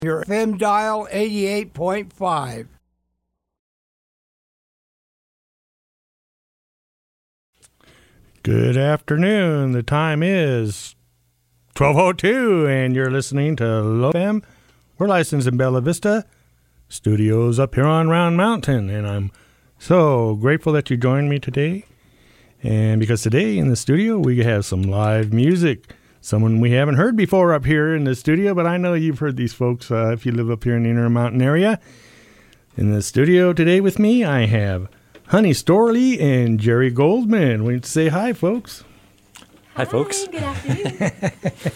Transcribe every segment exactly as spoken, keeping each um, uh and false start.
Your F M dial eighty-eight point five. Good afternoon. The time is twelve oh two, and you're listening to Low F M. We're licensed in Bella Vista. Studios up here on Round Mountain, and I'm so grateful that you joined me today. And because today in the studio we have some live music. Someone we haven't heard before up here in the studio, but I know you've heard these folks uh, if you live up here in the Intermountain area. In the studio today with me, I have Honey Storley and Jerry Goldman. We need to say hi, folks. Hi, hi folks. Good afternoon.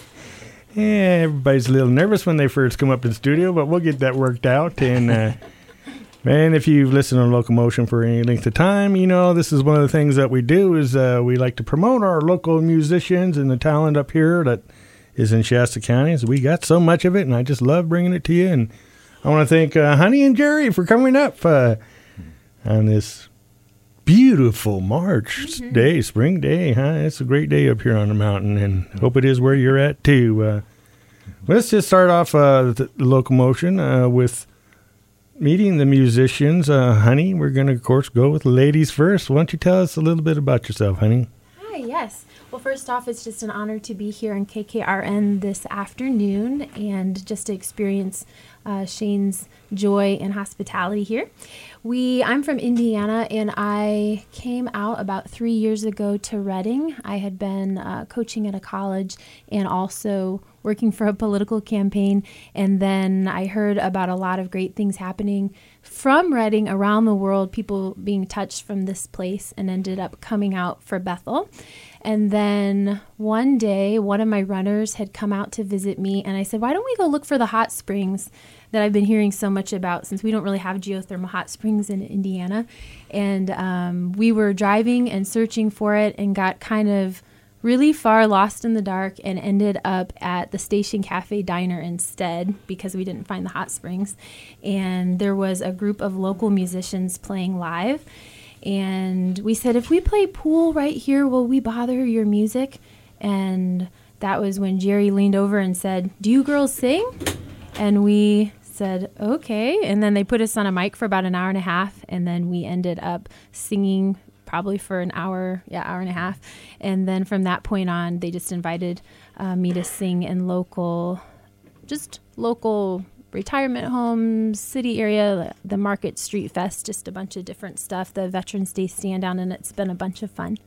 Yeah, everybody's a little nervous when they first come up to the studio, but we'll get that worked out. And uh, man, if you've listened to Locomotion for any length of time, you know this is one of the things that we do is uh, we like to promote our local musicians and the talent up here that is in Shasta County. So we got so much of it, and I just love bringing it to you. And I want to thank uh, Honey and Jerry for coming up uh, on this beautiful March mm-hmm. day, spring day. Huh? It's a great day up here on the mountain, and hope it is where you're at too. Uh, let's just start off uh, the, the Locomotion uh, with meeting the musicians. Uh, Honey, we're going to, of course, go with ladies first. Why don't you tell us a little bit about yourself, Honey? Hi, yes. Well, first off, it's just an honor to be here in K K R N this afternoon and just to experience uh, Shane's joy and hospitality here. We, I'm from Indiana, and I came out about three years ago to Reading. I had been uh, coaching at a college and also working for a political campaign, and then I heard about a lot of great things happening from Reading around the world, people being touched from this place, and ended up coming out for Bethel. And then one day, one of my runners had come out to visit me, and I said, why don't we go look for the hot springs that I've been hearing so much about, since we don't really have geothermal hot springs in Indiana. And um, we were driving and searching for it and got kind of really far lost in the dark and ended up at the Station Cafe Diner instead because we didn't find the hot springs. And there was a group of local musicians playing live. And we said, if we play pool right here, will we bother your music? And that was when Jerry leaned over and said, do you girls sing? And we said, okay. And then they put us on a mic for about an hour and a half. And then we ended up singing probably for an hour, yeah, hour and a half. And then from that point on, they just invited uh, me to sing in local, just local retirement homes, city area, the Market Street Fest, just a bunch of different stuff, the Veterans Day stand down, and it's been a bunch of fun.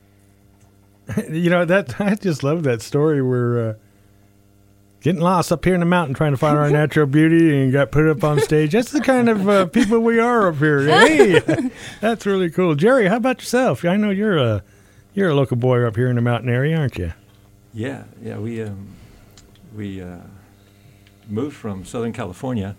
You know, that I just love that story where uh, getting lost up here in the mountain trying to find our natural beauty and got put up on stage. That's the kind of uh, people we are up here. Hey, that's really cool. Jerry, how about yourself? I know you're a you're a local boy up here in the mountain area, aren't you? Yeah, yeah. We um, we uh, moved from Southern California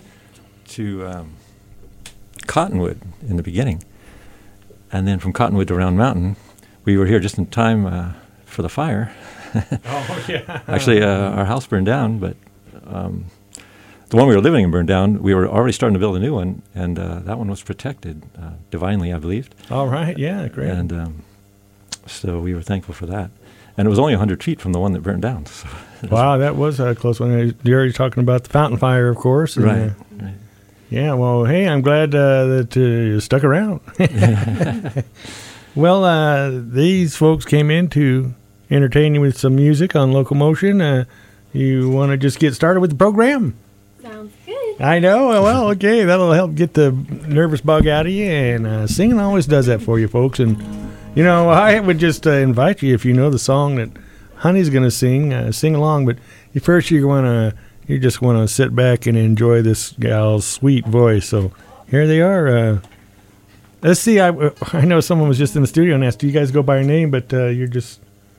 to um, Cottonwood in the beginning, and then from Cottonwood to Round Mountain. We were here just in time uh, for the fire. Oh, yeah. Actually, uh, our house burned down, but um, the one we were living in burned down. We were already starting to build a new one, and uh, that one was protected uh, divinely, I believed. All right, yeah, great. And um, so we were thankful for that. And it was only one hundred feet from the one that burned down. So wow, that was a close one. Jerry's talking about the fountain fire, of course. And, right, uh, right. Yeah, well, hey, I'm glad uh, that uh, you stuck around. Well, uh, these folks came in to entertain you with some music on Locomotion. Uh, you want to just get started with the program? Sounds good. I know. Well, okay, that'll help get the nervous bug out of you, and uh, singing always does that for you, folks. And, you know, I would just uh, invite you, if you know the song that Honey's going to sing, uh, sing along. But first, you want to, you just want to sit back and enjoy this gal's sweet voice. So here they are. Uh, let's see. I I know someone was just in the studio and asked, "Do you guys go by your name?" But uh, you're just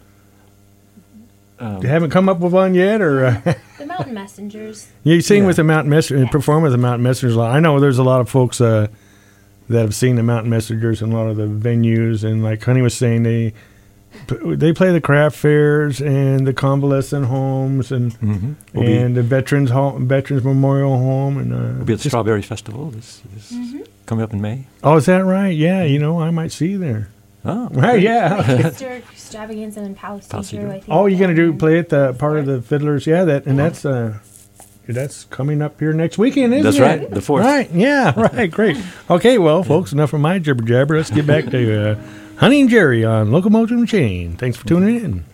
um, you haven't come up with one yet, or uh, the Mountain Messengers. Yeah, you sing yeah. with the Mountain Messengers and yes. perform with the Mountain Messengers a lot. I know there's a lot of folks uh, that have seen the Mountain Messengers in a lot of the venues, and like Honey was saying, they they play the craft fairs and the convalescent homes and mm-hmm. we'll and the veterans home, veterans memorial home, and uh, we'll be at the Strawberry Festival this, this mm-hmm. coming up in May. Oh, is that right? Yeah, you know, I might see you there. Oh, right, yeah. Like Historic Extravaganza in Palisade, I think. Oh, you're gonna do play at the part yeah. of the Fiddlers, yeah. That and yeah. that's uh, That's coming up here next weekend, isn't That's it? right, the fourth. Right, yeah, right, great. Okay, well, folks, enough of my jibber jabber. Let's get back to uh, Honey and Jerry on Locomotion Chain. Thanks for tuning in.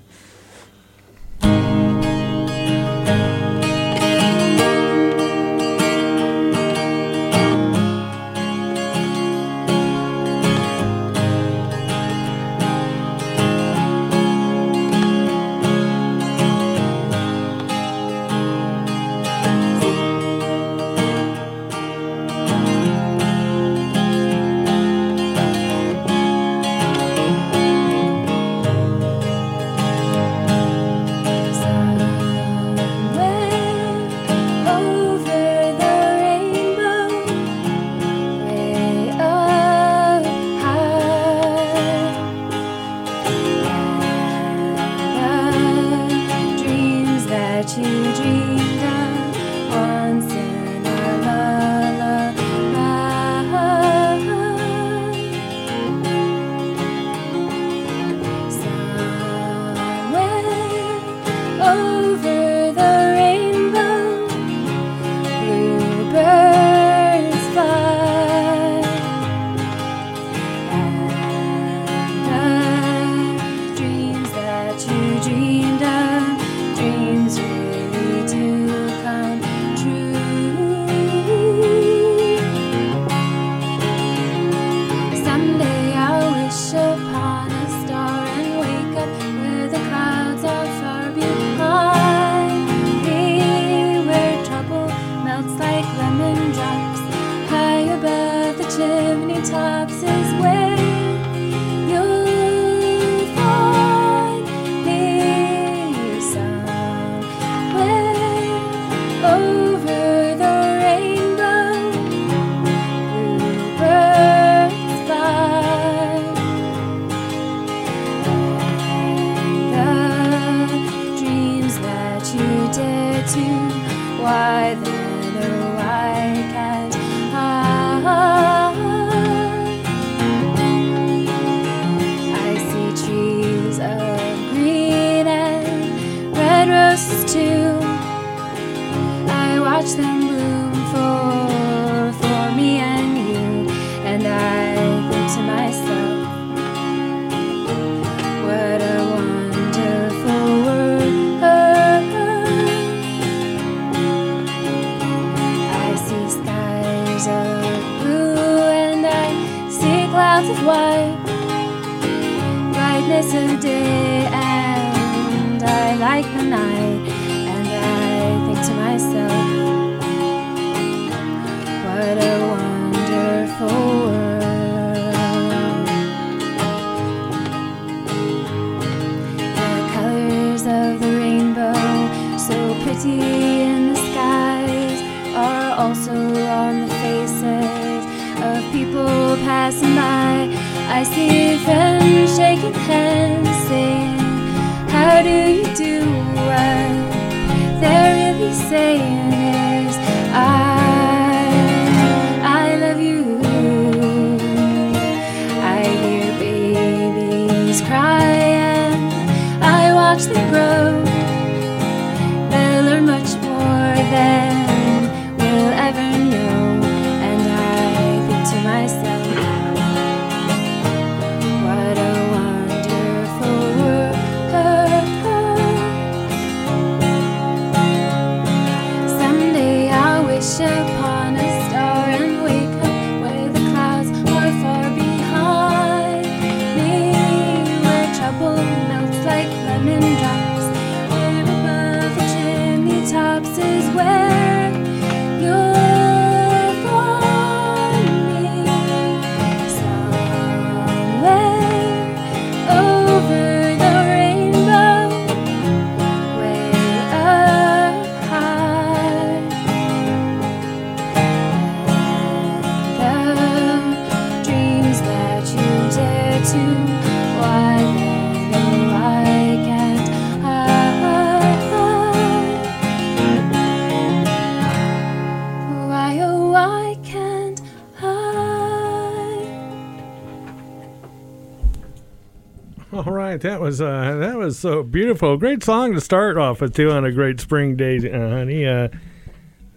That was uh, that was so beautiful. Great song to start off with too on a great spring day, uh, honey. Uh,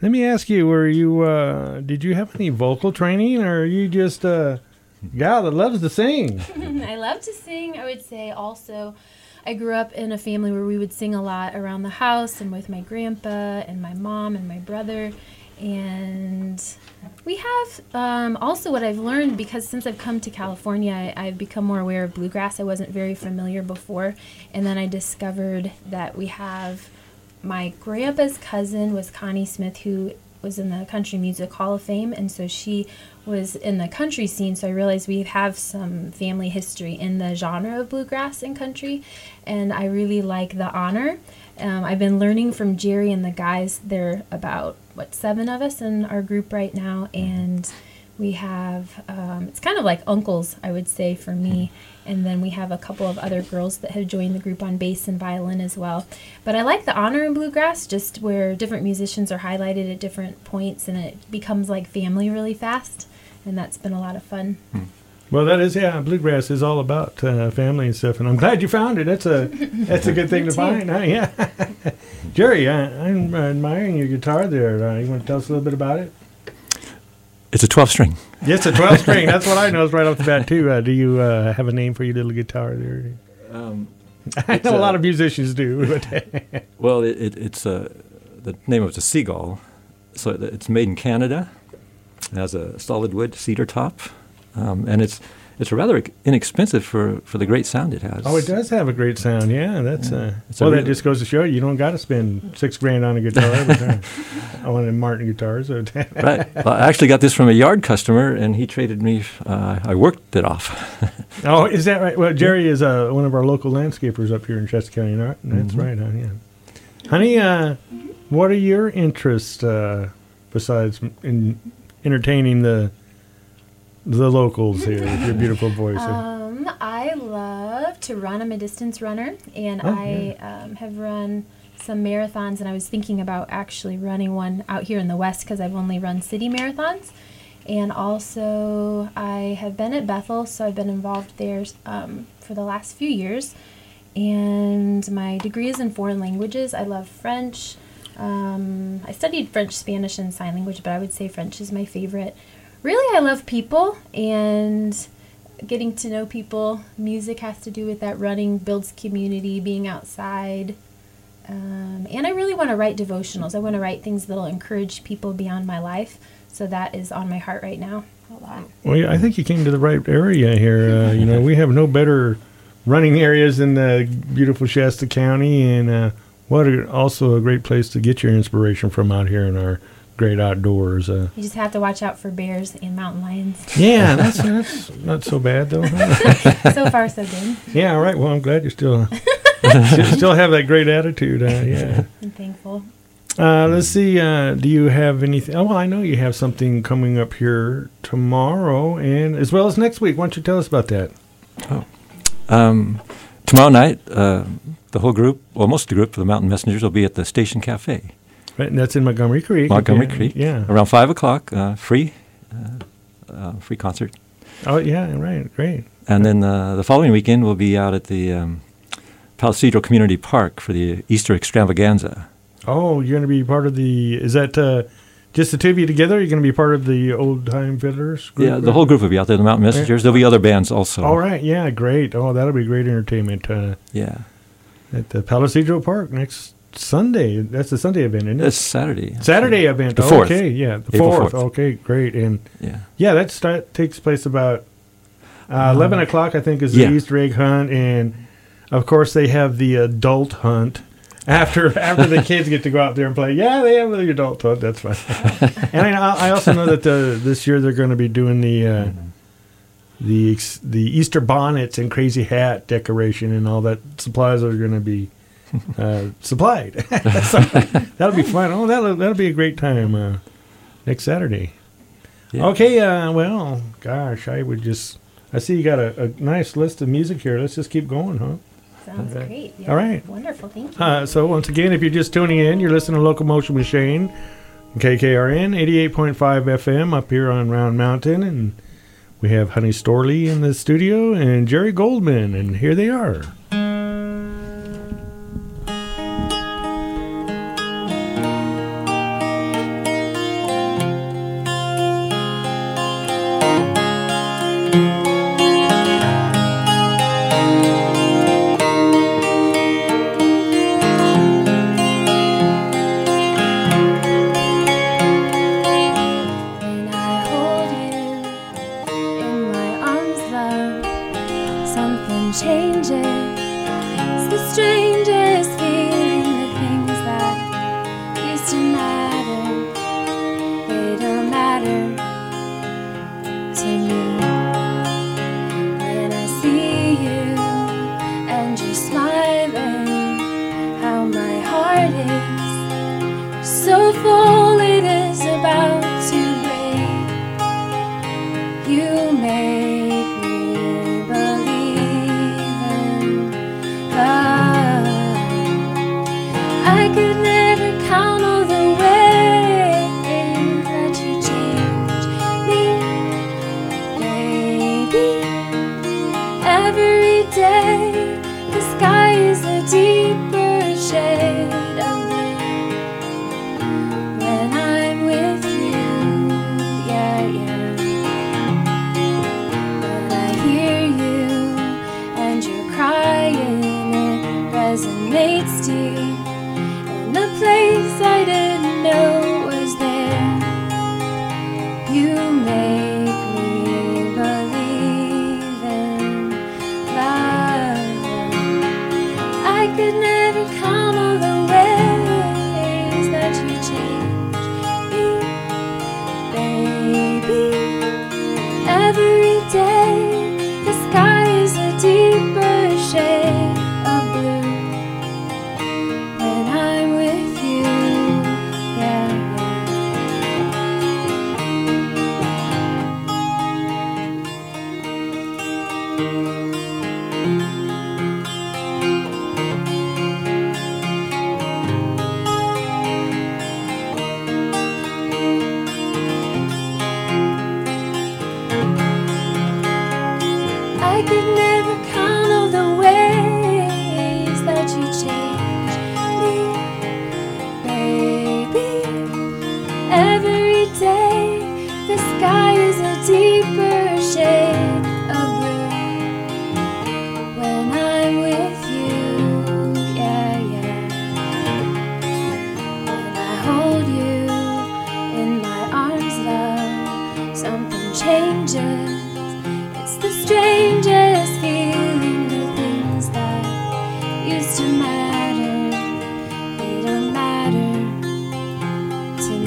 Let me ask you, were you, uh, did you have any vocal training, or are you just a gal that loves to sing? I love to sing. I would say also I grew up in a family where we would sing a lot around the house and with my grandpa and my mom and my brother. And we have um, also what I've learned, because since I've come to California, I, I've become more aware of bluegrass. I wasn't very familiar before. And then I discovered that we have my grandpa's cousin was Connie Smith, who was in the Country Music Hall of Fame, and so she was in the country scene, so I realized we have some family history in the genre of bluegrass and country, and I really like the honor. Um, I've been learning from Jerry and the guys. There are about, what, seven of us in our group right now, and we have, um, it's kind of like uncles, I would say, for me. And then we have a couple of other girls that have joined the group on bass and violin as well. But I like the honor in bluegrass, just where different musicians are highlighted at different points, and it becomes like family really fast. And that's been a lot of fun. Well, that is, yeah, bluegrass is all about uh, family and stuff, and I'm glad you found it. That's a that's a good thing to find, huh? Yeah. Jerry, I, I'm admiring your guitar there. Uh, you want to tell us a little bit about it? It's a twelve string. Yes, a twelve string. That's what I know right off the bat, too. Uh, do you uh, have a name for your little guitar there? Um, I know a lot of musicians do. But well, it, it, it's uh, the name of it's a Seagull. So it- it's made in Canada. It has a solid wood cedar top, um, and it's it's rather inexpensive for, for the great sound it has. Oh, it does have a great sound. Yeah, that's uh, It's a well. That real- just goes to show you, you don't got to spend six grand on a guitar every time. I want a Martin guitar. So Right. Well, I actually got this from a yard customer, and he traded me. Uh, I worked it off. Oh, is that right? Well, Jerry is uh, one of our local landscapers up here in Chester County. Right? That's Mhm. right, huh? Yeah. Honey, uh, what are your interests uh, besides in entertaining the the locals here with your beautiful voice? Um, I love to run. I'm a distance runner, and Oh, I um, have run some marathons, and I was thinking about actually running one out here in the West because I've only run city marathons. And also, I have been at Bethel, so I've been involved there um, for the last few years. And my degree is in foreign languages. I love French. Um, I studied French, Spanish, and sign language, but I would say French is my favorite. Really, I love people and getting to know people. Music has to do with that. Running builds community, being outside. Um, and I really want to write devotionals. I want to write things that will encourage people beyond my life. So that is on my heart right now a lot. Well, yeah, I think you came to the right area here. Uh, you know, we have no better running areas in the beautiful Shasta County, and uh, what a, also a great place to get your inspiration from out here in our great outdoors. Uh, You just have to watch out for bears and mountain lions. yeah, that's, that's not so bad, though. Huh? So far, so good. Yeah, all right. Well, I'm glad you still still- still have that great attitude. Uh, yeah. I'm thankful. Uh, let's see. Uh, do you have anything? Oh, well, I know you have something coming up here tomorrow, and as well as next week. Why don't you tell us about that? Um, tomorrow night, uh, the whole group, well, most of the group for the Mountain Messengers will be at the Station Cafe, Right, and that's in Montgomery Creek. Montgomery yeah, Creek, Yeah. around five o'clock. Uh, free, uh, uh, free concert. Oh, yeah. Right. Great. And then uh, the following weekend, we'll be out at the um, Palisadro Community Park for the Easter Extravaganza. Oh, you're going to be part of the. Is that uh, just the two of you together? You're going to be part of the Old Time Fiddlers group? Yeah, the whole group will be out there, the Mountain Messengers. There'll be other bands also. All right. Yeah. Great. Oh, that'll be great entertainment uh, Yeah. at the Palisadro Park next Sunday. That's a Sunday event, isn't it? It's Saturday. Saturday event. The fourth. Okay. Yeah. The April fourth. fourth. Okay. Great. And Yeah. yeah, that start, takes place about uh, eleven o'clock. I think is the yeah. Easter egg hunt, and of course they have the adult hunt. After after the kids get to go out there and play, yeah, they have the adult hunt. That's fine. And I, I also know that the, this year they're going to be doing the uh, the ex- the Easter bonnets and crazy hat decoration, and all that supplies are going to be uh, supplied. So that'll be fun. Oh, that'll that'll be a great time uh, next Saturday. Yeah. Okay. Uh, well, gosh, I would just. I see you got a, a nice list of music here. Let's just keep going, huh? Sounds Okay. great. Yeah. All right. Wonderful. Thank you. Uh, so once again, if you're just tuning in, you're listening to Locomotion with Shane, K K R N eighty-eight point five F M up here on Round Mountain, and we have Honey Storley in the studio and Jerry Goldman, and here they are. every day the sky is a deeper shade of blue when I'm with you, yeah, yeah. When I hold you in my arms, love, something changes. It's the strangest feeling, the things that used to matter, they don't matter to me.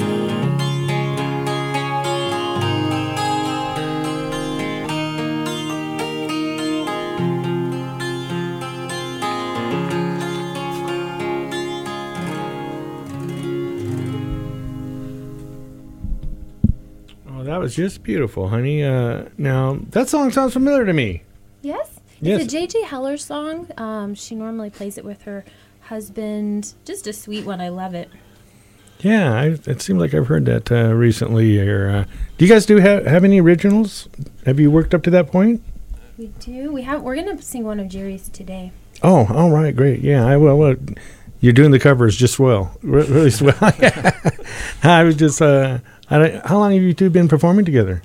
Oh, that was just beautiful, honey. Uh, now, that song sounds familiar to me. Yes? Yes. It's a J J Heller song. Um, she normally plays it with her husband. Just a sweet one. I love it. Yeah, I, it seems like I've heard that uh, recently. Or, uh, do you guys do ha- have any originals? Have you worked up to that point? We do. We have. We're gonna sing one of Jerry's today. Oh, all right, great. Yeah, I will. Well, you're doing the covers just well, Re- really swell. I was just. Uh, I, don't- how long have you two been performing together?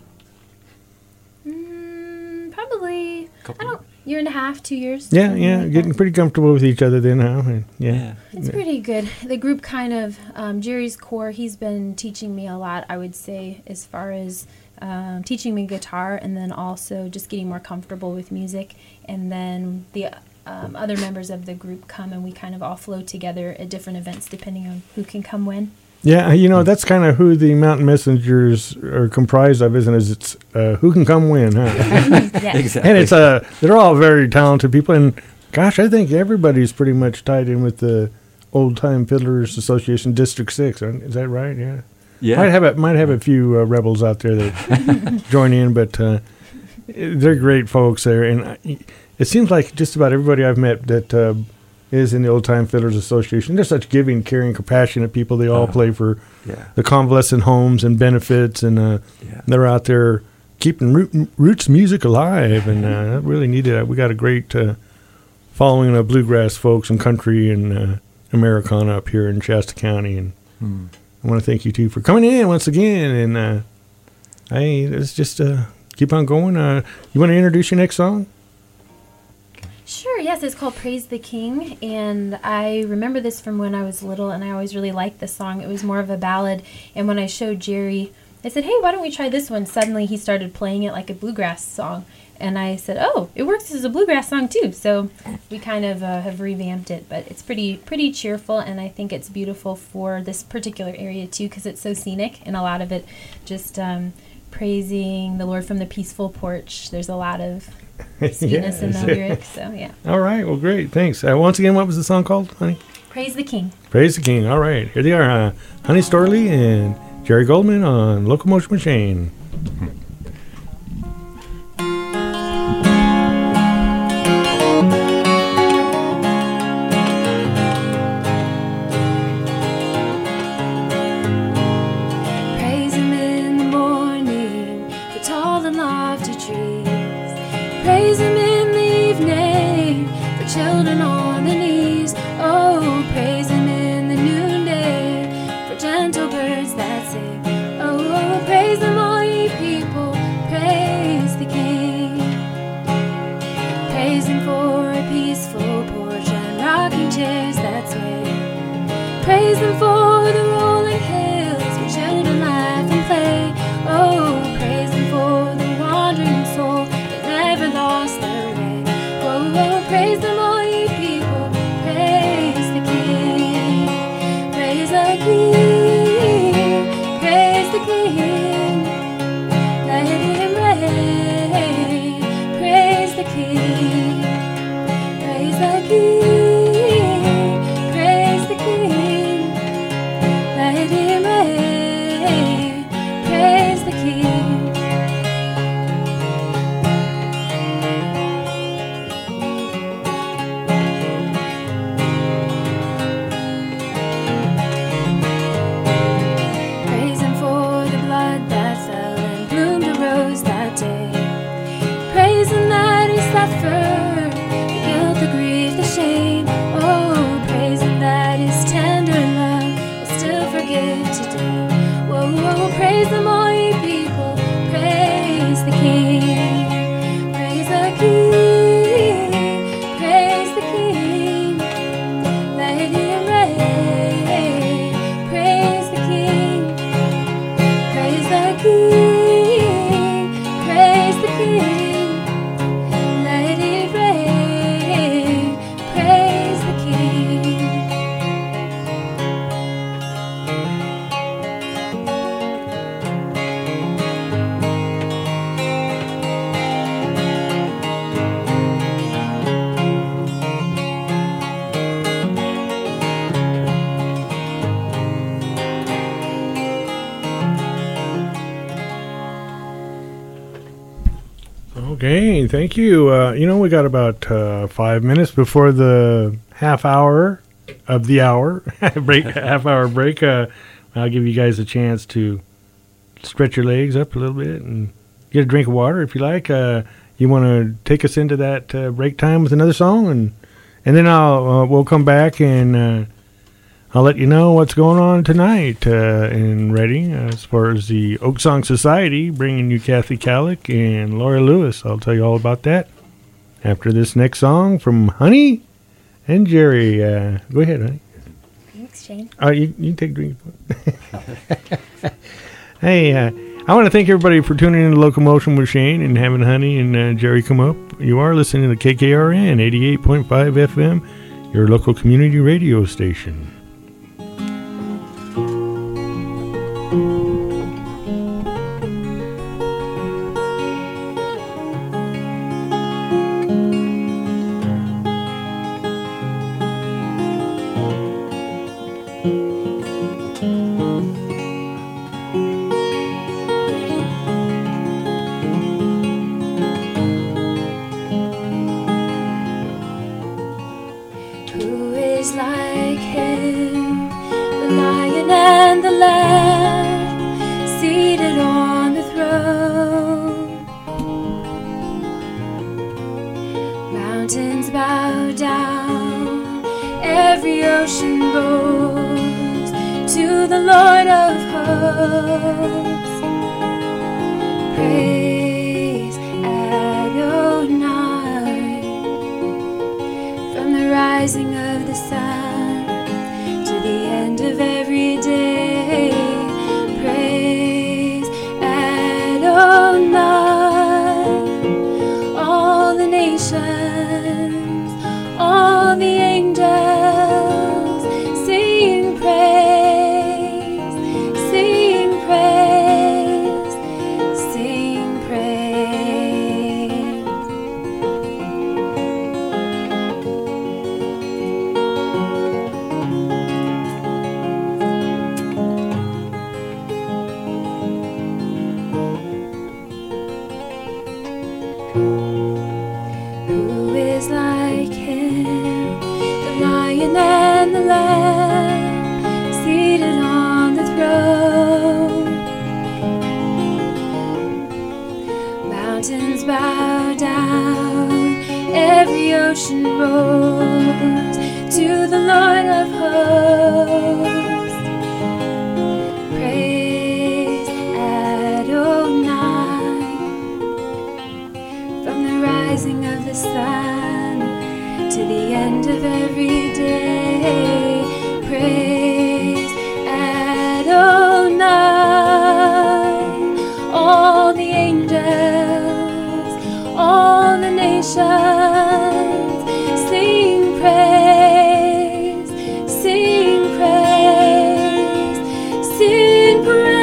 Mm, probably. Couple- I don't. Year and a half, two years. Yeah, something yeah, like getting that. pretty comfortable with each other then, huh? And, yeah. Yeah. It's pretty good. The group kind of, um, Jerry's core, he's been teaching me a lot, I would say, as far as um, teaching me guitar and then also just getting more comfortable with music. And then the um, other members of the group come and we kind of all flow together at different events depending on who can come when. Yeah, you know, that's kind of who the Mountain Messengers are comprised of, isn't it? It's uh, who can come when, huh? Yes. Exactly. And it's uh, they're all very talented people. And gosh, I think everybody's pretty much tied in with the Old Time Fiddlers Association District Six. aren't- Is that right? Yeah. Yeah. Might have a, might have a few uh, rebels out there that join in, but uh, they're great folks there. And I, it seems like just about everybody I've met that uh, is in the Old Time Fiddlers Association, they're such giving, caring, compassionate people. They all Uh-huh. play for Yeah. the convalescent homes and benefits, and uh, Yeah. they're out there keeping root, roots music alive, and uh, that really needed it. We got a great uh, following of bluegrass folks and country and uh, Americana up here in Shasta County, and Hmm. I want to thank you two for coming in once again. And uh, hey, let's just uh, keep on going. Uh, you want to introduce your next song? Sure, yes, it's called Praise the King, and I remember this from when I was little, and I always really liked the song. It was more of a ballad, and when I showed Jerry, I said, hey, why don't we try this one? Suddenly he started playing it like a bluegrass song, and I said, oh, it works as a bluegrass song too, so we kind of uh, have revamped it, but it's pretty pretty cheerful, and I think it's beautiful for this particular area too, because it's so scenic, and a lot of it just um, praising the Lord from the peaceful porch. There's a lot of sweetness in the Yes. lyrics, so yeah. All right, well, great, thanks. Uh, once again, what was the song called, honey? Praise the King. Praise the King. All right, here they are, uh, Honey Storley and Jerry Goldman on Locomotion Machine. Praise him in the morning for tall and lofty trees. Praise him in the evening for children on their knees. Oh, praise him in the noonday for gentle birds that sing. Oh, oh, praise him, all ye people. Praise the King. Praise him for a peaceful porch and rocking chairs that sway. Praise him for the rolling hills where children laugh and play. Oh, praise him for the wandering soul that never lost their way. Oh, oh, praise him, all ye people. Praise the King. Praise the King. Praise the King. Let him reign. Praise the King. Praise the King. Praise the King. Let him reign. Praise the King. Praise him for the blood that fell and bloomed a rose that day. Praise him that he suffered praise him, all ye people, praise the King. Praise the King, praise the King, let him reign. Praise the King, praise the King, praise the King, let it rain. Praise the King. Okay, thank you. Uh, you know, we got about uh, five minutes before the half hour of the hour break. Half hour break. Uh, I'll give you guys a chance to stretch your legs up a little bit and get a drink of water if you like. Uh, you want to take us into that uh, break time with another song, and and then I'll uh, we'll come back and uh, I'll let you know what's going on tonight uh, in Reading uh, as far as the Oak Song Society, bringing you Kathy Calick and Laura Lewis. I'll tell you all about that after this next song from Honey and Jerry. Uh, go ahead, Honey. Thanks, Shane. Uh, you, you can take a drink. Hey, uh, I want to thank everybody for tuning in to Locomotion with Shane and having Honey and uh, Jerry come up. You are listening to K K R N eighty-eight point five F M, your local community radio station. Who is like him, the lion and the lamb, seated on the throne? Mountains bow down, every ocean bows to the Lord of hosts. Praise Adonai, from the rising of the sun to the end of every day. Praise Adonai, all the nations, all the angels, sing praise, sing praise, sing praise. Who is like him, the lion and the lamb, seated on the throne? Mountains bow down, every ocean roars to the Lord of hosts. Praise Adonai, from the rising of the sun to the end of every day. Praise Adonai, all the angels, all the nations, sing praise, sing praise, sing praise.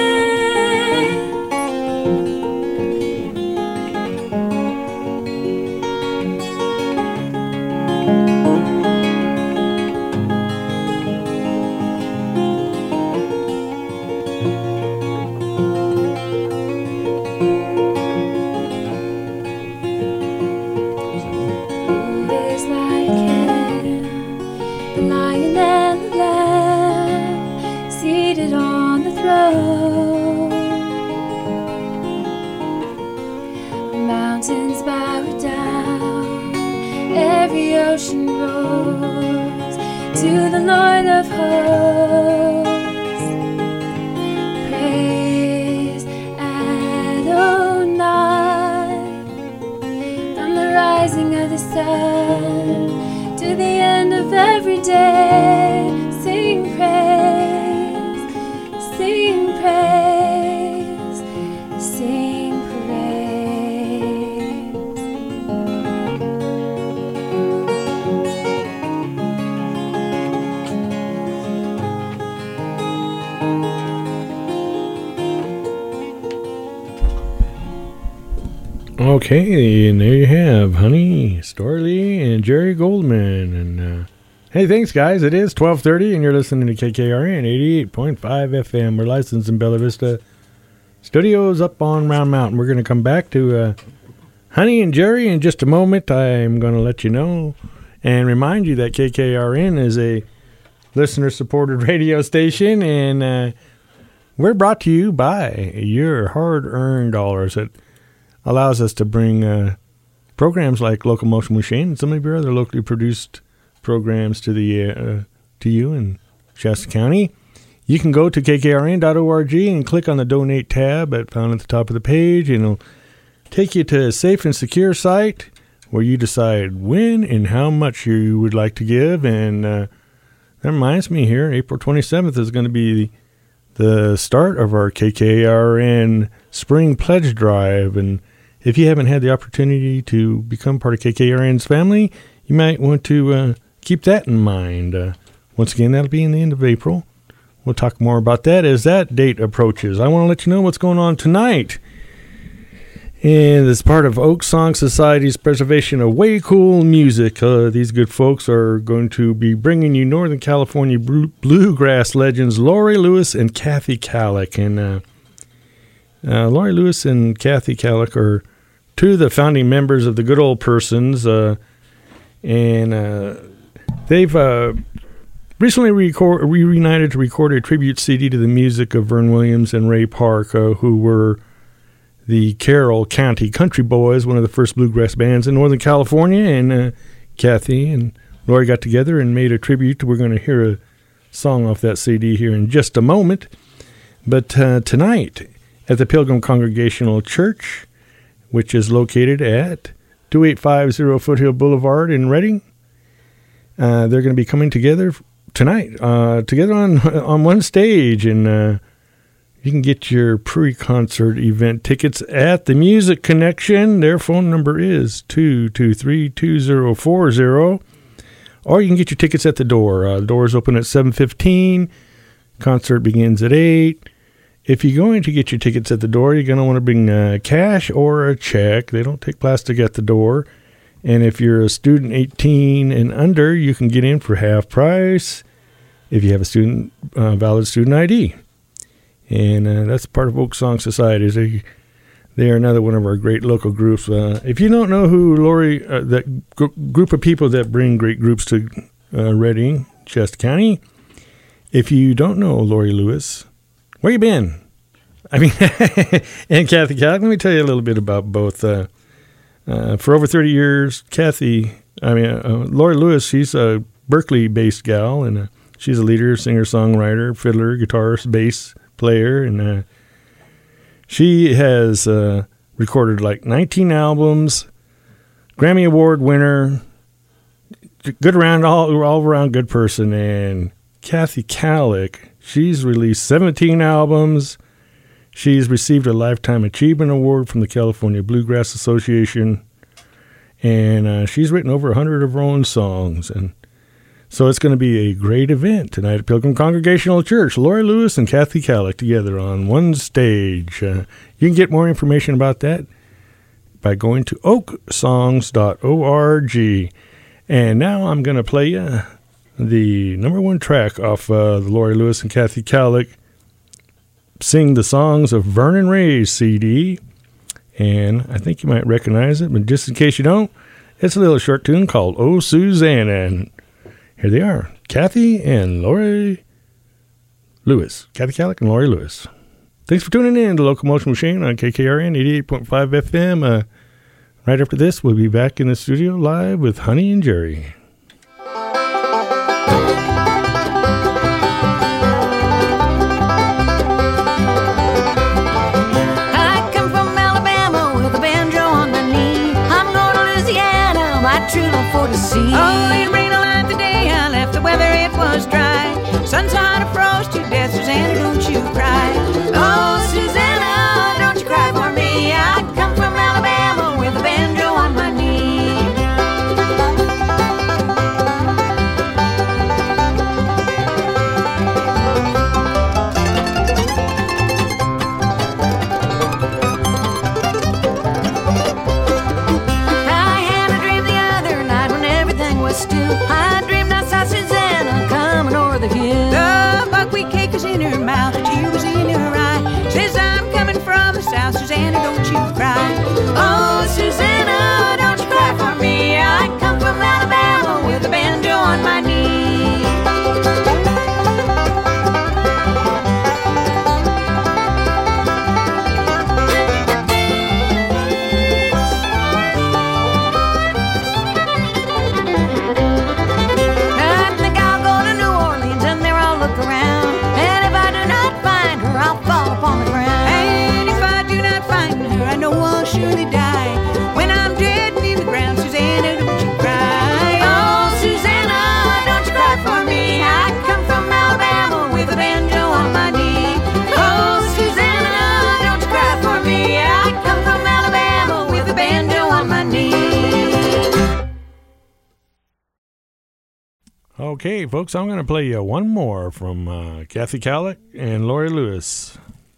Who is like him, the lion and the lamb, seated on the throne? Mountains bow down, every ocean roars to the Lord of hosts. Praise Okay, and there you have Honey Storley and Jerry Goldman. And uh, hey, thanks, guys. It is twelve thirty, and you're listening to K K R N eighty-eight point five F M. We're licensed in Bella Vista Studios up on Round Mountain. We're going to come back to uh, Honey and Jerry in just a moment. I'm going to let you know and remind you that K K R N is a listener-supported radio station, and uh, we're brought to you by your hard-earned dollars. It allows us to bring uh, programs like Locomotion Machine and some of your other locally produced programs to the uh, to you in Shasta County. You can go to K K R N dot org and click on the Donate tab at, found at the top of the page, and it'll take you to a safe and secure site where you decide when and how much you would like to give. And uh, that reminds me here, April twenty-seventh is going to be the start of our K K R N Spring Pledge Drive. And if you haven't had the opportunity to become part of K K R N's family, you might want to uh, keep that in mind. Uh, once again, that'll be in the end of April. We'll talk more about that as that date approaches. I want to let you know what's going on tonight. And as part of Oak Song Society's preservation of way cool music, uh, these good folks are going to be bringing you Northern California bl- bluegrass legends Laurie Lewis and Kathy Kallick. And uh, uh, Laurie Lewis and Kathy Kallick are two of the founding members of the Good Old Persons, uh, and uh, they've uh, recently record- reunited to record a tribute C D to the music of Vern Williams and Ray Park, uh, who were the Carroll County Country Boys, one of the first bluegrass bands in Northern California. And uh, Kathy and Laurie got together and made a tribute. We're going to hear a song off that C D here in just a moment. But uh, tonight at the Pilgrim Congregational Church, which is located at twenty-eight fifty Foothill Boulevard in Redding, uh, they're going to be coming together tonight, uh, together on on one stage. And uh, you can get your pre-concert event tickets at the Music Connection. Their phone number is two two three, two zero four zero. Or you can get your tickets at the door. Uh, the doors open at seven fifteen. Concert begins at eight. If you're going to get your tickets at the door, you're going to want to bring uh, cash or a check. They don't take plastic at the door. And if you're a student eighteen and under, you can get in for half price if you have a student uh, valid student I D. And uh, that's part of Oak Song Society. They, they are another one of our great local groups. Uh, if you don't know who Laurie, uh, that gr- group of people that bring great groups to uh, Redding, Shasta County, if you don't know Laurie Lewis, where you been? I mean, and Kathy Kallick, let me tell you a little bit about both. Uh, uh, for over thirty years, Kathy, I mean, uh, Laurie Lewis, she's a Berkeley-based gal, and uh, she's a leader, singer-songwriter, fiddler, guitarist, bass player, and uh, she has uh, recorded like nineteen albums, Grammy Award winner, good around, all, all around good person. And Kathy Kallick, she's released seventeen albums. She's received a Lifetime Achievement Award from the California Bluegrass Association, and uh, she's written over one hundred of her own songs. And so it's going to be a great event tonight at Pilgrim Congregational Church. Laurie Lewis and Kathy Kallick together on one stage. Uh, you can get more information about that by going to oak songs dot org. And now I'm going to play you the number one track off uh, the Laurie Lewis and Kathy Kallick Sing the Songs of Vernon Ray's C D. And I think you might recognize it, but just in case you don't, it's a little short tune called Oh Susanna. And here they are, Kathy and Laurie Lewis. Kathy Kallick and Laurie Lewis. Thanks for tuning in to Locomotion Machine on K K R N eighty-eight point five F M. Uh, right after this, we'll be back in the studio live with Honey and Jerry. I come from Alabama with a banjo on my knee. I'm going to Louisiana, my true love for to see. Oh, it rained a lot today, I left the weather, it was dry. Sunshine of frost to death, Susanna, don't you cry. Oh, Susanna, don't you cry for me. I come from Alabama with a banjo on my knee. Says I'm coming from the south, Susanna, don't you cry. Oh, Susanna, don't you cry for me. I come from Alabama with a banjo on my knee. I think I'll go to New Orleans and there I'll look around. And if I do not find her, I'll fall upon the ground. And if I do not find her, I know I'll surely die. When I'm dead in the ground, Susanna, don't you cry. Oh, Susanna, don't you cry for me. I come from Alabama with a banjo on my knee. Oh, Susanna, don't you cry for me. I come from Alabama with a banjo on my knee. Okay, folks, I'm going to play you one more from uh, Kathy Calic and Lori Lewis.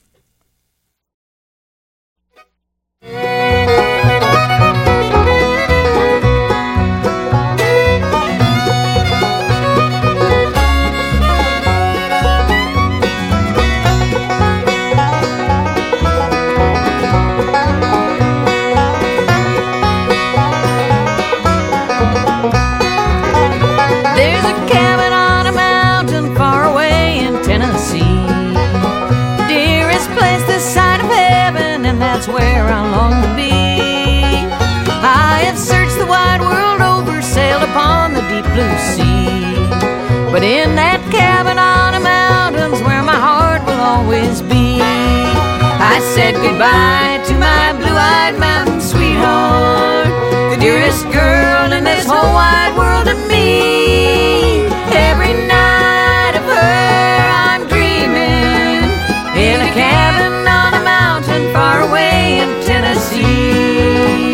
There's a cabin on a mountain far away in Tennessee. Dearest place this side of heaven, and that's where I long to be. I have searched the wide world over, sailed upon the deep blue sea. But in that cabin on a mountain's where my heart will always be. I said goodbye to my blue-eyed mountain sweetheart, the dearest girl in this whole wide world to me. Every night of her I'm dreaming, in a cabin on a mountain far away in Tennessee.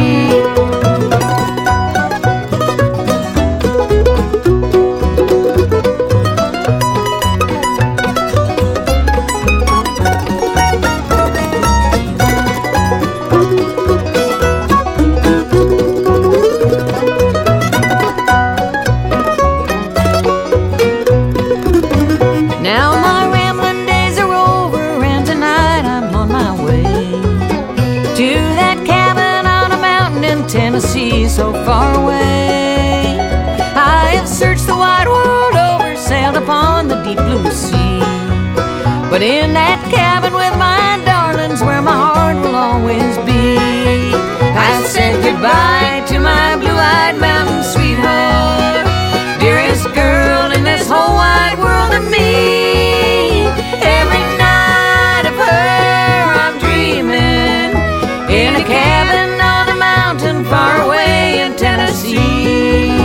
Now my rambling days are over, and tonight I'm on my way to that cabin on a mountain in Tennessee, so far away. I have searched the wide world over, sailed upon the deep blue sea. But in that cabin with my darlings, where my heart will always be. I said goodbye to my blue-eyed mountain sweetheart, dearest girl in this whole wide world to me. Every night of her I'm dreaming, in a cabin on a mountain far away in Tennessee.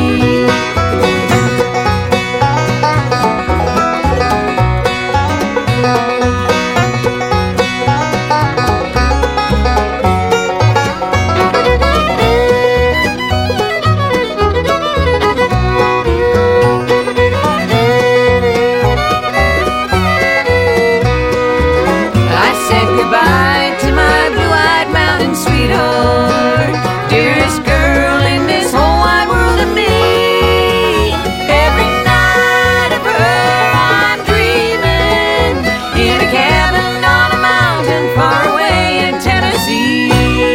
I said goodbye to my blue-eyed mountain sweetheart, dearest girl in this whole wide world to me. Every night of her I'm dreaming, in a cabin on a mountain far away in Tennessee.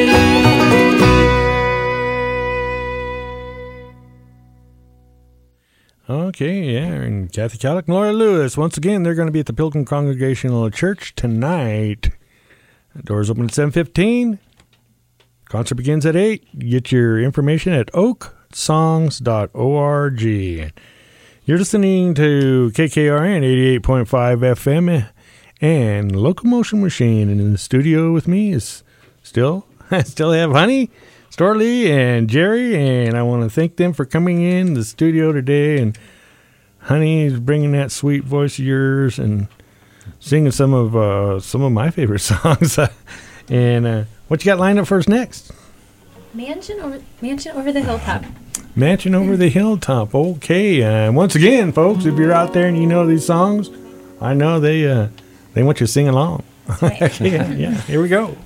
Okay, yeah, and Kathy Calic and Laura Lewis. Once again, they're going to be at the Pilgrim Congregational Church tonight. Doors open at seven fifteen. Concert begins at eight. Get your information at oak songs dot org. You're listening to K K R N eighty-eight point five F M and Locomotion Machine. And in the studio with me is still, I still have Honey, Storley, and Jerry. And I want to thank them for coming in the studio today. And Honey is bringing that sweet voice of yours and singing some of uh, some of my favorite songs. And uh, what you got lined up for us next? Mansion over, mansion over the hilltop. Mansion Over the Hilltop. Okay. Uh, once again, folks, if you're out there and you know these songs, I know they uh, they want you to sing along. Right. yeah, yeah. Here we go.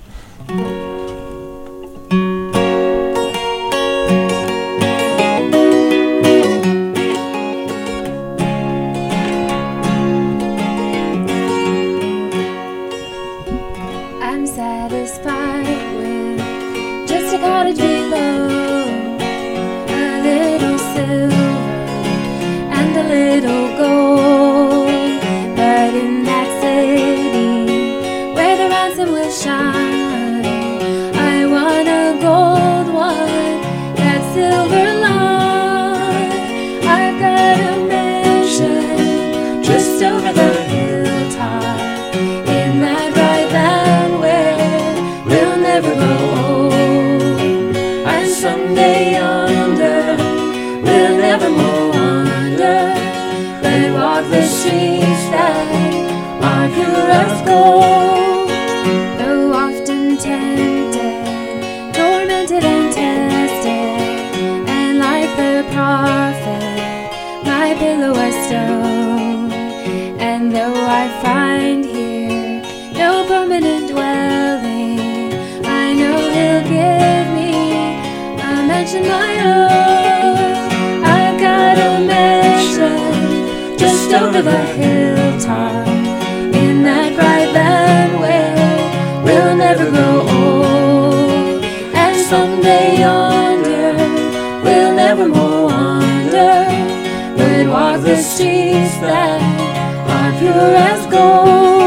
I'm satisfied with just a cottage below, a little silver and a little gold. But in that city where the ransom will shine, I want a gold one, that silver line. I've got a mansion just over the hilltop, in that bright land where we'll never grow old. And someday yonder we'll never more wander, but walk the streets that are pure as gold. Though often tempted, tormented and tested, and like the prophet, my pillow was stone. And though I find here no permanent dwelling, I know He'll give me a mansion my own. I've got a mansion just over the hilltop, in that bright land where we'll never grow old. And someday yonder we'll never more wander, but walk the streets that are pure as gold.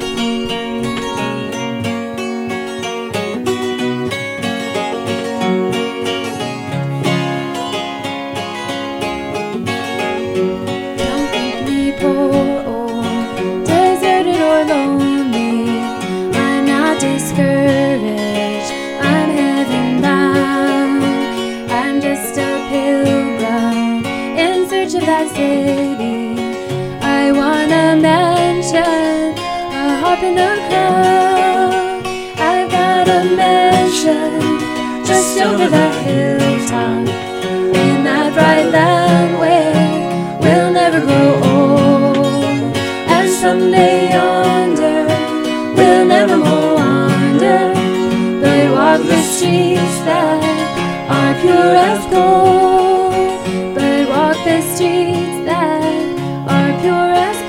Don't think me poor or deserted or lonely. I'm not discouraged, I'm heaven bound. I'm just a pilgrim in search of that city. I want a mansion, a harp and a crown. I've got a mansion just over the hilltop, in that bright land where we'll never grow old. And someday yonder we'll never more wander, but walk the streets that are pure as gold. But walk the streets that are pure as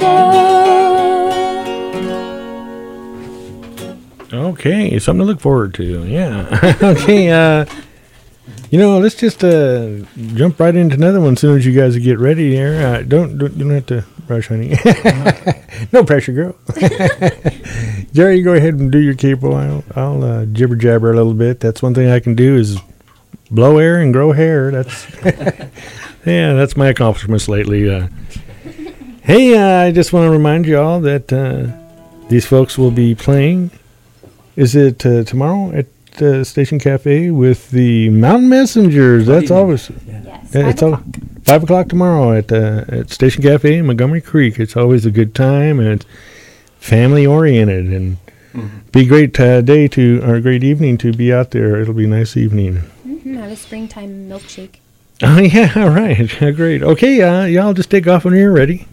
gold. Okay, something to look forward to. Yeah. Okay. Uh, you know, let's just uh, jump right into another one as soon as you guys get ready here. Uh, don't, don't you don't have to rush, honey. No pressure, girl. Jerry, go ahead and do your capo. I'll, I'll uh, jibber jabber a little bit. That's one thing I can do is blow air and grow hair. That's yeah, that's my accomplishments lately. Uh, hey, uh, I just want to remind you all that uh, these folks will be playing. Is it uh, tomorrow at uh, Station Cafe with the Mountain Messengers? That's always Yeah. Yes, yeah, five it's all, o'clock. five o'clock tomorrow at uh, at Station Cafe in Montgomery Creek. It's always a good time and it's family oriented and Mm-hmm. be a great uh, day to or a great evening to be out there. It'll be a nice evening. Mhm, have a springtime milkshake. Oh yeah, all right, great. Okay, uh, y'all just take off when you're ready.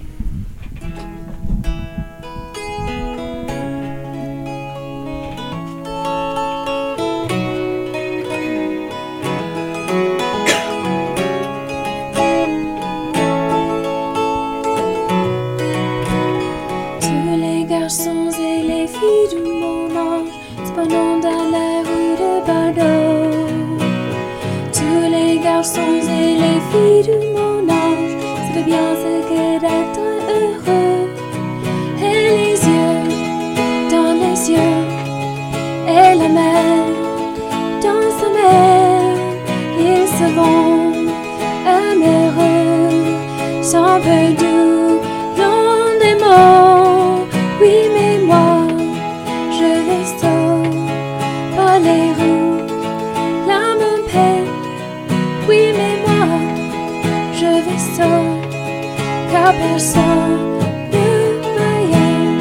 Tous les garçons et les filles de mon ange se promenent dans la rue de Bordeaux. Tous les garçons et les filles de mon ange savent bien ce que d'être heureux. Et les yeux dans les yeux, et la main dans sa main, ils se vont amoureux, sans peu doux, long des mots. Oui, mais moi, je vais seul par les rues, l'âme en peine. Oui, mais moi, je vais seul, car personne ne m'aime.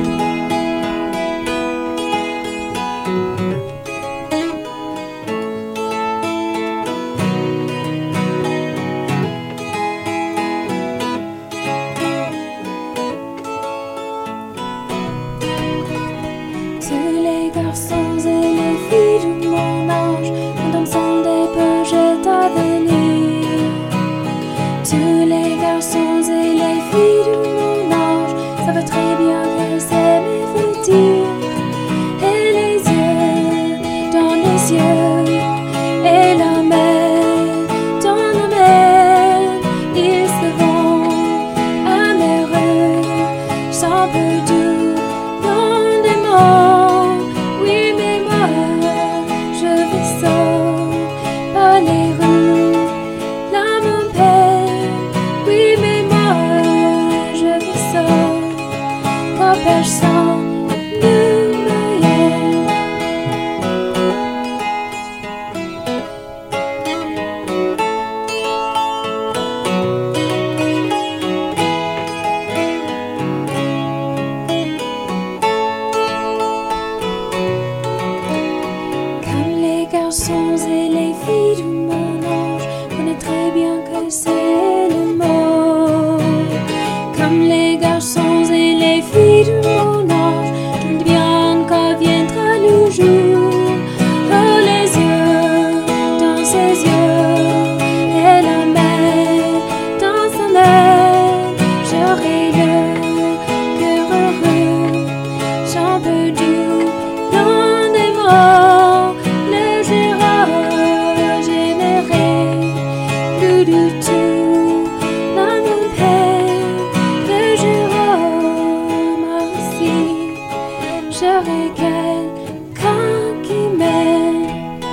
Tous les garçons et les filles de mon ange sont des projets d'avenir. Tous les garçons et les filles de mon ange yeux et la mer, dans la mer, ils se vont amoureux, sans peu doux, dans des mots. Oui, mais moi, je vais seul par les rues, là mon père. Oui, mais moi, je vais seul, car personne ne me aime. Comme les garçons et les filles de mon âge, connais très bien que c'est le mot. Comme les garçons et les filles de mon âge, je me dis bien quand viendra le jour. Oh, les yeux dans ses yeux et la mer dans sa mer, j'aurai le cœur heureux, j'en peux doux dans des mots. Le gérard, j'aimerais plus du tout dans mon père. Le gérard, moi aussi, j'aurais quelqu'un qui m'aime.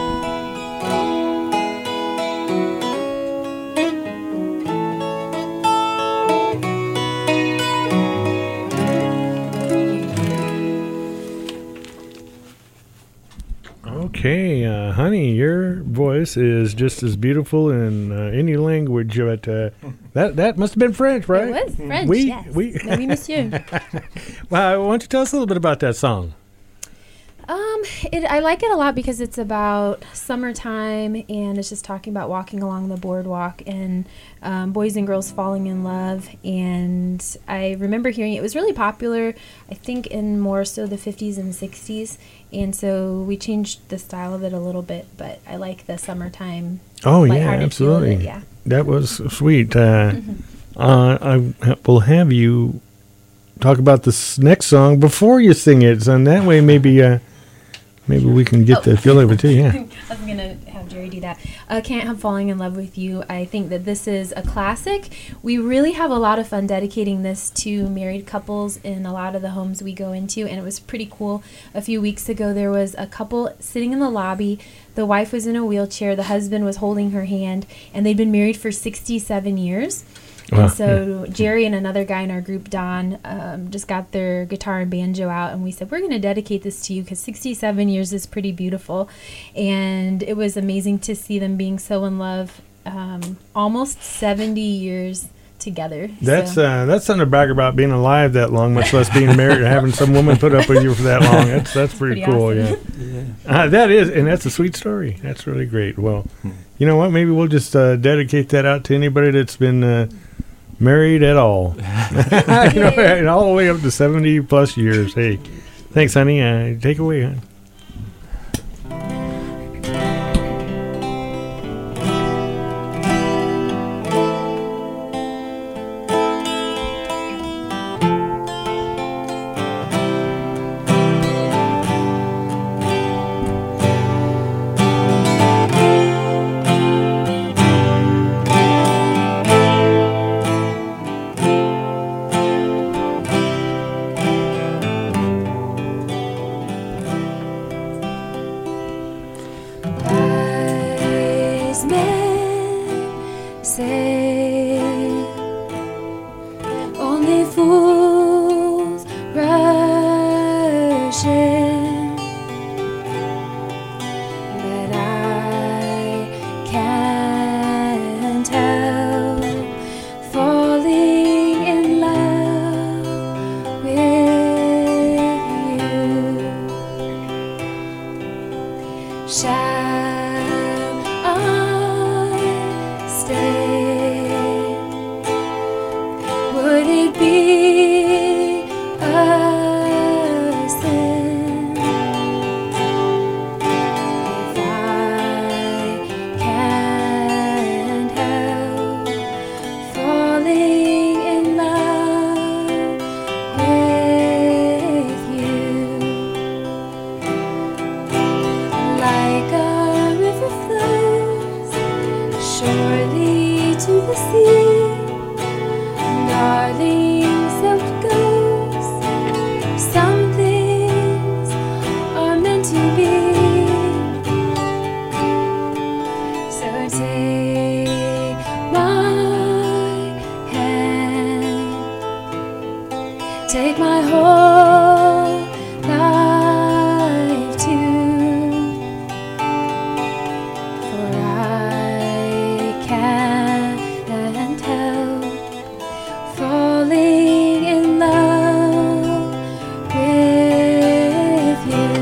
Okay, uh, honey, your voice is just as beautiful in uh, any language. But uh, that that must have been French, right? It was French, Oui, yes. oui. Oui, monsieur. Well, why don't you tell us a little bit about that song? Um, it, I like it a lot because it's about summertime and it's just talking about walking along the boardwalk and um, boys and girls falling in love. And I remember hearing it was really popular, I think, in more so the fifties and sixties. And so we changed the style of it a little bit, but I like the summertime. Oh, yeah, lighthearted feel of it, absolutely. yeah. That was sweet. Uh, uh, I ha- will have you talk about this next song before you sing it, and that way maybe uh, maybe we can get Oh. the feel of it too. Yeah. I was going to have Jerry do that. Uh, Can't Help Falling in Love with You. I think that this is a classic. We really have a lot of fun dedicating this to married couples in a lot of the homes we go into, and it was pretty cool. A few weeks ago, there was a couple sitting in the lobby. The wife was in a wheelchair. The husband was holding her hand, and they'd been married for sixty-seven years. Wow, And so Jerry and another guy in our group, Don, um, just got their guitar and banjo out, and we said, we're going to dedicate this to you because sixty-seven years is pretty beautiful. And it was amazing to see them being so in love, um, almost seventy years together. That's So- uh, that's something to brag about, being alive that long, much less being married and having some woman put up with you for that long. That's that's pretty, Pretty cool. awesome. Yeah, Yeah. uh, that is, and that's a sweet story. That's really great. Well, Hmm. you know what? Maybe we'll just uh, dedicate that out to anybody that's been uh, married at all, you know, and all the way up to seventy plus years. Hey, thanks, honey. Uh, take away, hon. Wise men say only fools rush in, but I can't help falling in love with you. Shall I stay? Would it be a sin if I can't help falling in love with you? Like a to be. So take my hand, take my whole life too, for I can't help falling in love with you.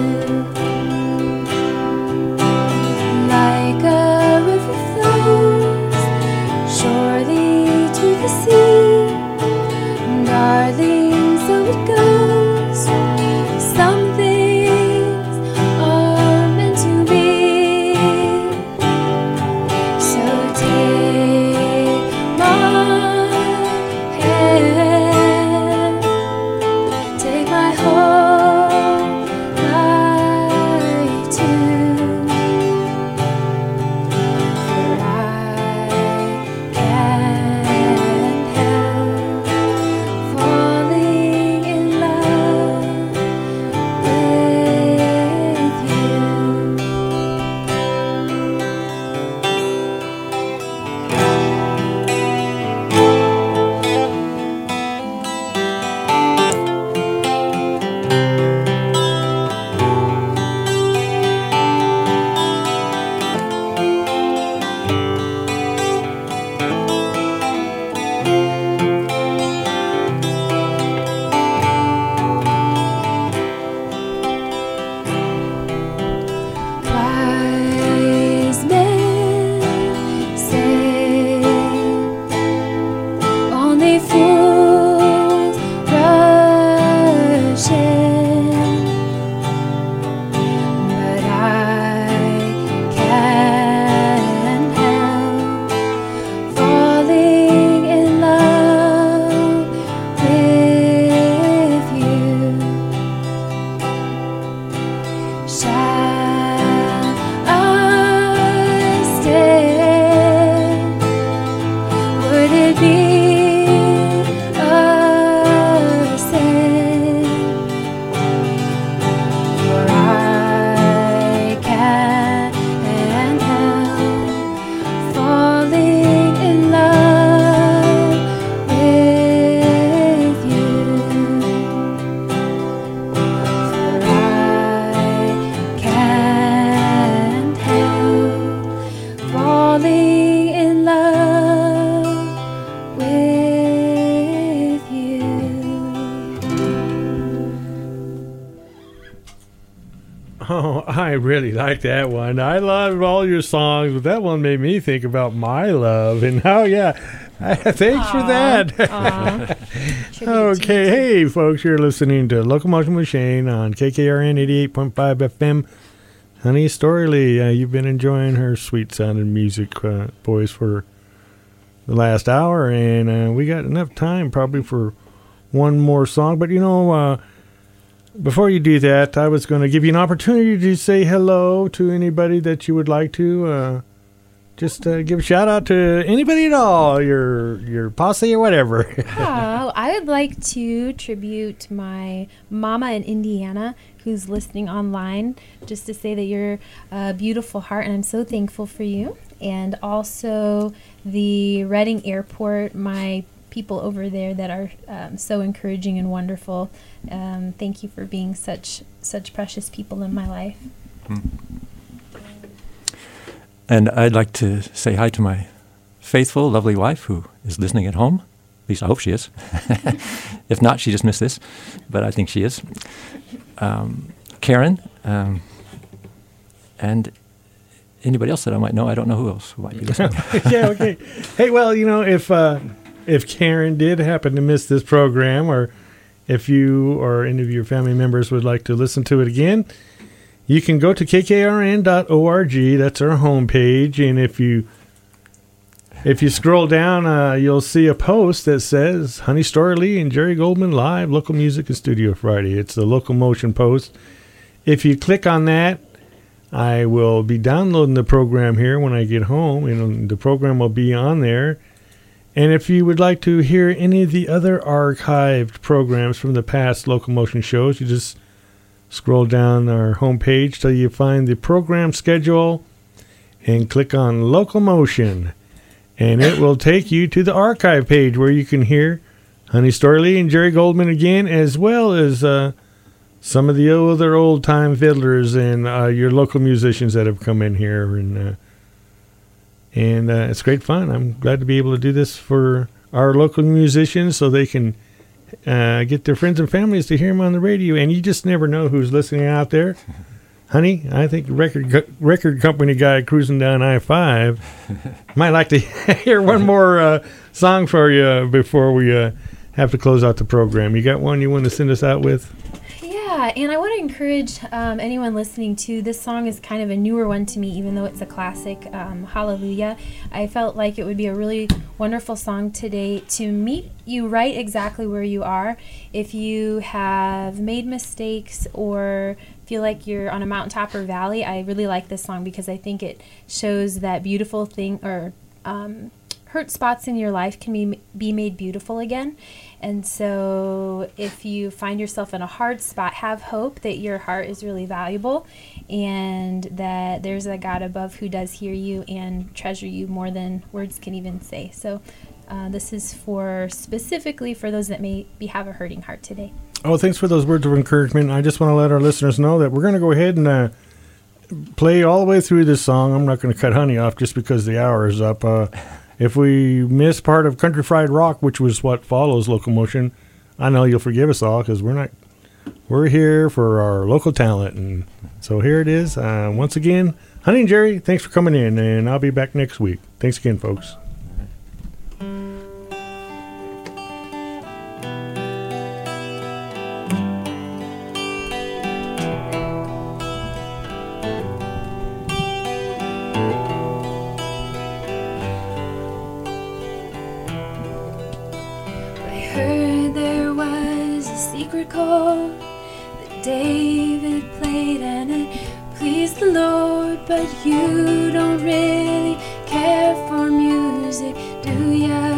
Like a river flows surely to the sea, darling, so it goes. Some things are meant to be. So take my hand, take my whole life too, for I can't help falling in love with you. Wise men say only fools rush in, but I can't help falling in love with you. Shall I stay? Would it be a sin? For I can't help falling in love with you. For I can't help falling in love with you. Oh, I really like that one. I love all your songs, but that one made me think about my love. And oh, yeah, thanks for that. Okay, hey, folks, you're listening to Locomotion with Shane on K K R N eighty-eight point five F M. Honey Storley, uh, you've been enjoying her sweet-sounding music, uh, boys, for the last hour, and uh, we got enough time probably for one more song. But, you know, uh, before you do that, I was going to give you an opportunity to say hello to anybody that you would like to. Uh, just uh, give a shout out to anybody at all, your your posse or whatever. Oh, I would like to tribute my mama in Indiana who's listening online, just to say that you're a beautiful heart and I'm so thankful for you. And also the Reading Airport, my people over there that are um, so encouraging and wonderful. Um, thank you for being such such precious people in my life. Mm. And I'd like to say hi to my faithful, lovely wife who is listening at home. At least I hope she is. If not, she just missed this, but I think she is. Um, Karen, um, and anybody else that I might know. I don't know who else might be listening. Yeah, okay. Hey, well, you know, if uh, if Karen did happen to miss this program, or if you or any of your family members would like to listen to it again, you can go to k k r n dot org. That's our homepage, and if you if you scroll down, uh, you'll see a post that says Honey Storley and Jerry Goldman live local music and studio Friday. It's the Locomotion post. If you click on that, I will be downloading the program here when I get home, and the program will be on there. And if you would like to hear any of the other archived programs from the past Locomotion shows, you just scroll down our homepage till you find the program schedule and click on Local Motion. And it will take you to the archive page where you can hear Honey Storley and Jerry Goldman again, as well as uh, some of the other old-time fiddlers and uh, your local musicians that have come in here. And uh, and uh, it's great fun. I'm glad to be able to do this for our local musicians so they can uh, get their friends and families to hear them on the radio. And you just never know who's listening out there. Honey, I think record record company guy cruising down I five might like to hear one more uh, song for you before we uh, have to close out the program. You got one you want to send us out with? Yeah, and I want to encourage um, anyone listening to this song is kind of a newer one to me, even though it's a classic, um, Hallelujah. I felt like it would be a really wonderful song today to meet you right exactly where you are. If you have made mistakes or feel like you're on a mountaintop or valley, I really like this song because I think it shows that beautiful thing or um, hurt spots in your life can be, be made beautiful again. And so if you find yourself in a hard spot, have hope that your heart is really valuable and that there's a God above who does hear you and treasure you more than words can even say. So uh, this is for specifically for those that may be, have a hurting heart today. Oh, thanks for those words of encouragement. I just want to let our listeners know that we're going to go ahead and uh, play all the way through this song. I'm not going to cut Honey off just because the hour is up. Uh, if we miss part of Country Fried Rock, which was what follows Local Motion, I know you'll forgive us all because we're not. We're here for our local talent, and so here it is. Uh, once again, Honey and Jerry, thanks for coming in, and I'll be back next week. Thanks again, folks. chord that David played, and it pleased the Lord. But you don't really care for music, do ya?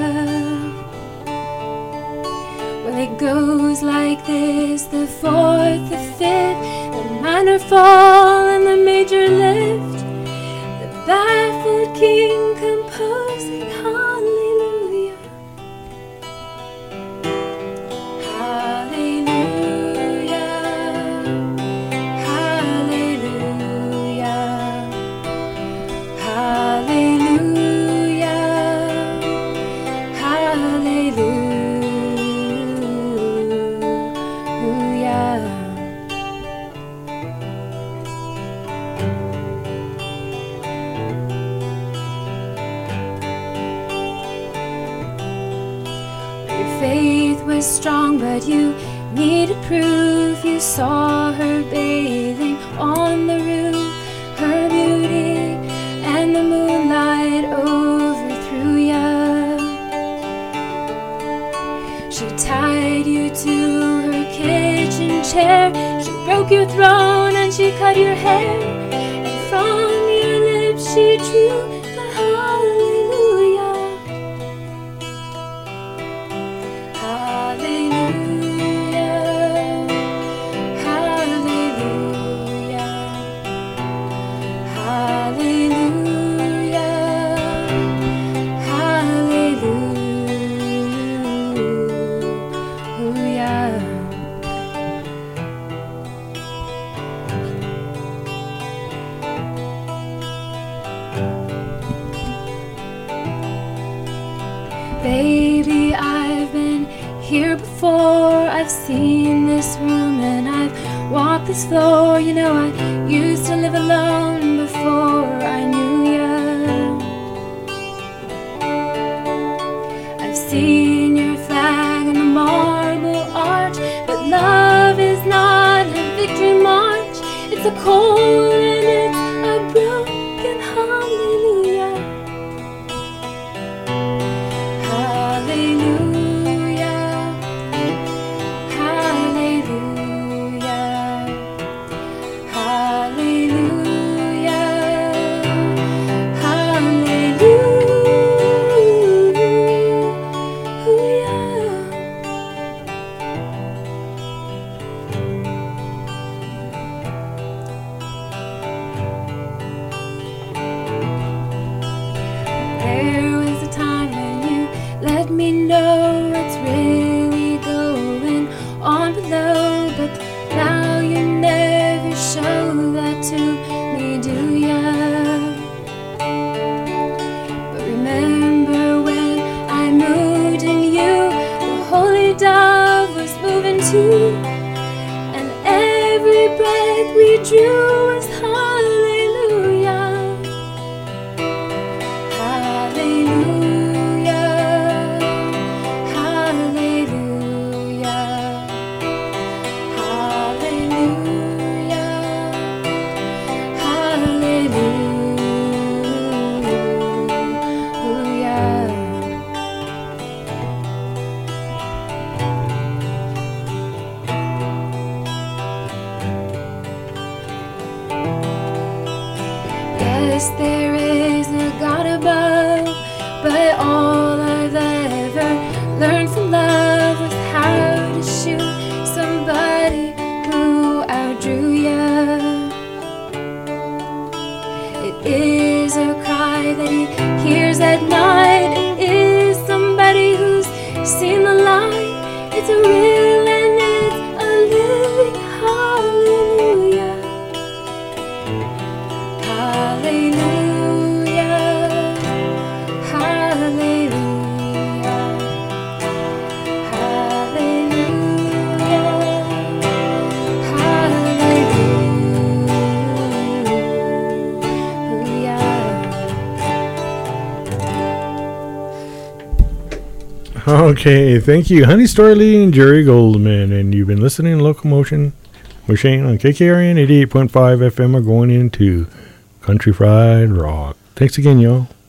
Well, it goes like this: the fourth, the fifth, the minor fall, and the major lift. The baffled king composing hallelujah. Hallelujah. Hallelujah. Hallelujah. Hallelujah. Your faith was strong, but you needed proof. You saw her bathing on the roof, her beauty and the moonlight overthrew ya. She tied you to her kitchen chair, she broke your throne and she cut your hair, and from your lips she drew the hallelujah. Hallelujah. Hallelujah. Hallelujah. Hallelujah. Baby, I've been here before. I've seen this room and I've walked this floor. You know, I used to live alone before I knew ya. I've seen your flag on the marble arch, but love is not a victory march. It's a cold and it's a broken hallelujah. Hallelujah. Hallelujah. Hallelujah. Hallelujah. There was a time when you let me know what's really going on below, but now you never show that to me, do ya? But remember when I moved in you, the holy dove was moving too, and every breath we drew was hallelujah. Hallelujah. Hallelujah. Hallelujah. Yes, there is a God above, but all I've ever learned from love was how to shoot somebody who outdrew ya. It is a cry that he hears at night. It is somebody who's seen the light. It's a real and it's a living hallelujah. Hallelujah. Hallelujah. Hallelujah. Hallelujah. Okay, thank you, Honey Storley and Jerry Goldman. And you've been listening to Locomotion with Shane on K K R N eighty-eight point five F M. We're going into Country Fried Rock. Thanks again, y'all.